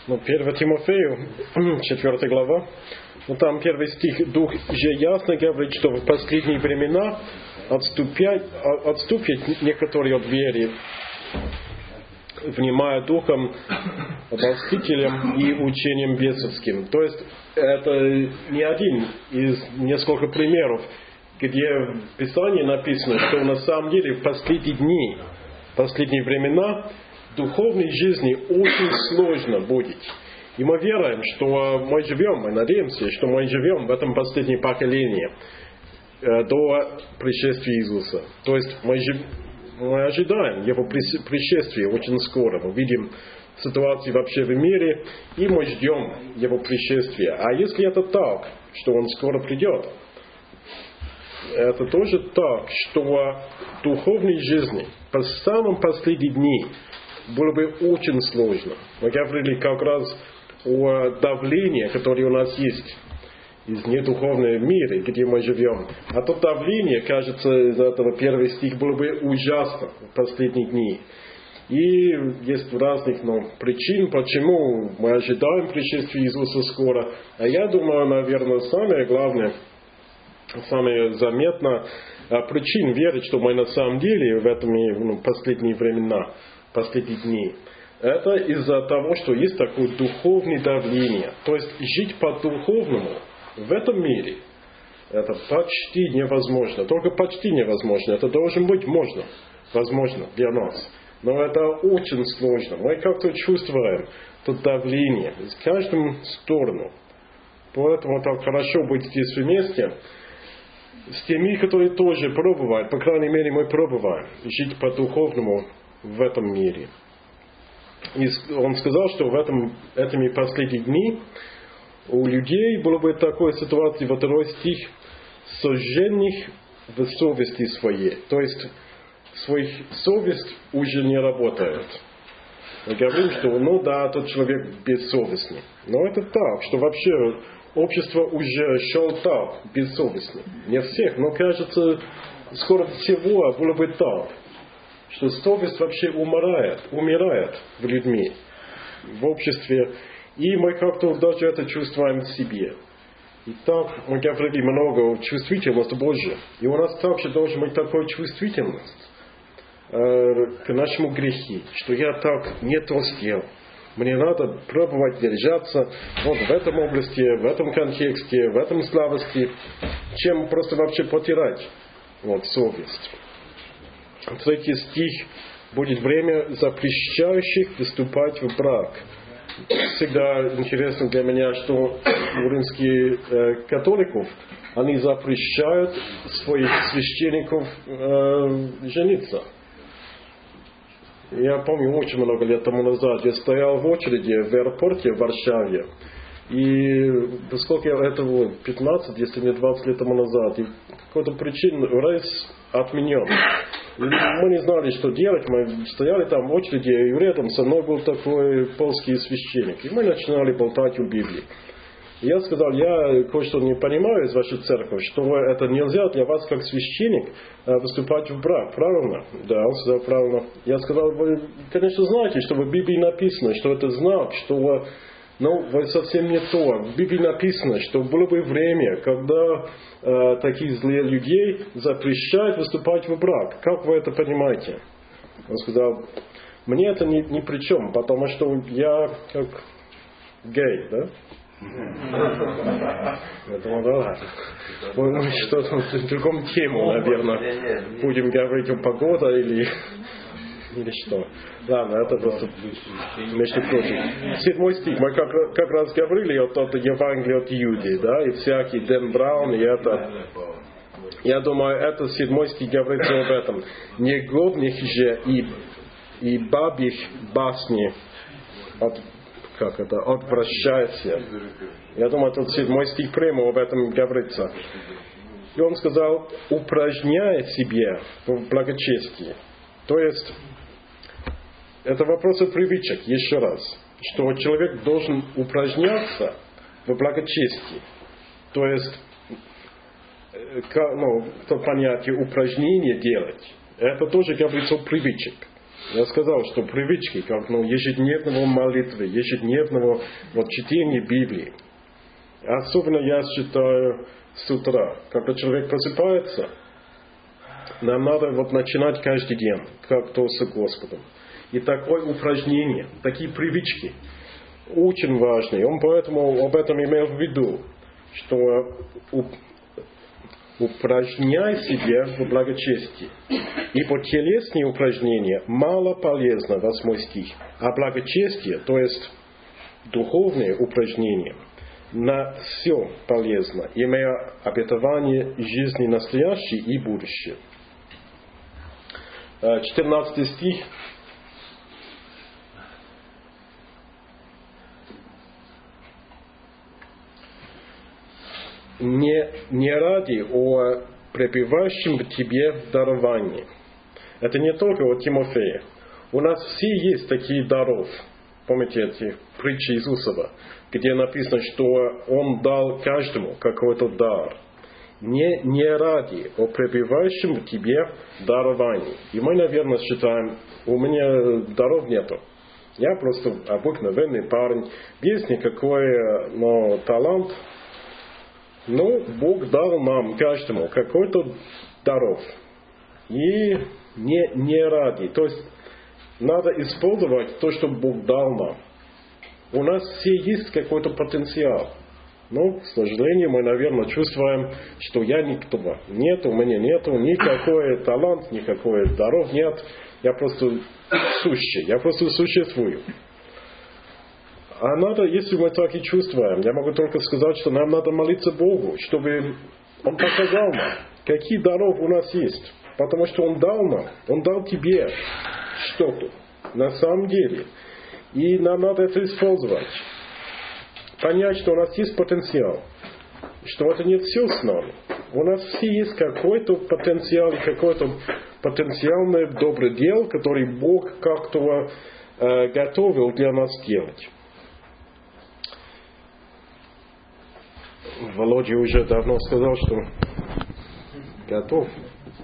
1 Тимофею, 4 глава, там первый стих. «Дух же ясно говорит, что в последние времена отступят некоторые от веры, внимая духом обольстителям и учением бесовским». То есть, это не один из нескольких примеров, где в Писании написано, что на самом деле в последние дни, в последние времена духовной жизни очень сложно будет. И мы веруем, что мы живем, мы надеемся, что мы живем в этом последнем поколении до пришествия Иисуса. То есть мы ожидаем Его пришествия очень скоро. Мы видим ситуацию вообще в мире, и мы ждем Его пришествия. А если это так, что Он скоро придет, это тоже так, что в духовной жизни по самым последним дням было бы очень сложно. Мы говорили как раз о давлении, которое у нас есть из недуховного мира, где мы живем. А то давление, кажется, из этого первый стих было бы ужасно в последние дни. И есть разных причин, почему мы ожидаем пришествия Иисуса скоро. А я думаю, наверное, самое главное, самое заметное причин верить, что мы на самом деле в этом последние времена, последние дни, это из-за того, что есть такое духовное давление. То есть жить по-духовному в этом мире это почти невозможно. Только почти невозможно. Это должно быть возможно для нас. Но это очень сложно. Мы как-то чувствуем это давление из каждой стороны. Поэтому так хорошо быть здесь вместе с теми, которые тоже пробуют. По крайней мере, мы пробуем жить по-духовному в этом мире. И он сказал, что в этими последние дни у людей была бы такая ситуация, во 2 стих, сожженных в совести своей. То есть, своих совесть уже не работает. Мы говорим, что, тот человек бессовестный. Но это так, что вообще общество уже шел так, бессовестно. Не всех, но кажется, скоро всего было бы так, что совесть вообще умирает в людьми, в обществе. И мы как-то даже это чувствуем в себе. И так мы говорили много о чувствительности Божьей. И у нас также должна быть такая чувствительность к нашему греху, что я так не то сделал. Мне надо пробовать держаться в этом области, в этом контексте, в этом слабости, чем просто вообще потерять совесть. 3 стих. «Будет время запрещающих вступать в брак». Всегда интересно для меня, что у римских католиков они запрещают своих священников жениться. Я помню, очень много лет тому назад я стоял в очереди в аэропорте в Варшаве. И поскольку это было 15, если не 20 лет тому назад, и какой-то причиной рейс отменен. И мы не знали, что делать. Мы стояли там в очереди, и рядом со мной был такой польский священник. И мы начинали болтать о Библии. И я сказал, я кое-что не понимаю из вашей церкви, что это нельзя для вас, как священник, вступать в брак. Правильно? Да, он сказал, правильно. Я сказал, вы, конечно, знаете, что в Библии написано, что это знак, что вы совсем не то. В Библии написано, что было бы время, когда таких злых людей запрещают вступать в брак. Как вы это понимаете? Он сказал, мне это ни при чем, потому что я как гей, да? Я думал, да ладно. Мы что-то в другом тему, наверное, будем говорить о погоде или что. Ладно, это просто между прочим. 7 стих. Мы как раз говорили о том Евангелии от Иуды, да, и всякий Дэн Браун, и это. Я думаю, это 7 стих говорится об этом. Негодных же и бабьих басни отвращайся. Я думаю, этот 7 стих прямо об этом говорится. И он сказал, упражняя себе в благочестии. То есть, это вопрос привычек, еще раз. Что человек должен упражняться в благочестии. То есть, то понятие упражнения делать. Это тоже говорится о привычек. Я сказал, что привычки, как ежедневного молитвы, ежедневного чтения Библии. Особенно я считаю с утра, когда человек просыпается, нам надо начинать каждый день, как-то с Господом. И такое упражнение, такие привычки, очень важные. Он поэтому об этом имел в виду, что упражняй себя в благочестии. Ибо телесные упражнения мало полезны, 8 стих. А благочестие, то есть духовные упражнения, на все полезно, имея обетование жизни настоящей и будущей. 14 стих. Не ради о пребывающем в тебе даровании. Это не только о Тимофее. У нас все есть такие даров. Помните эти притчи Иисусова, где написано, что Он дал каждому какой-то дар. Не ради о пребывающем в тебе даровании. И мы, наверное, считаем, у меня даров нету. Я просто обыкновенный парень, без никакой талант. Но Бог дал нам, каждому, какой-то даров. И не ради. То есть, надо использовать то, что Бог дал нам. У нас все есть какой-то потенциал. Но, к сожалению, мы, наверное, чувствуем, что я никто. Нет, у меня нету никакой талант, никакой даров нет. Я просто сущий. Я просто существую. А надо, если мы так и чувствуем, я могу только сказать, что нам надо молиться Богу, чтобы Он показал нам, какие даров у нас есть. Потому что Он дал нам, Он дал тебе что-то на самом деле. И нам надо это использовать. Понять, что у нас есть потенциал. Что это не все с нами. У нас все есть какой-то потенциал, какой-то потенциальный добрый дел, который Бог как-то готовил для нас делать. Володя уже давно сказал, что готов.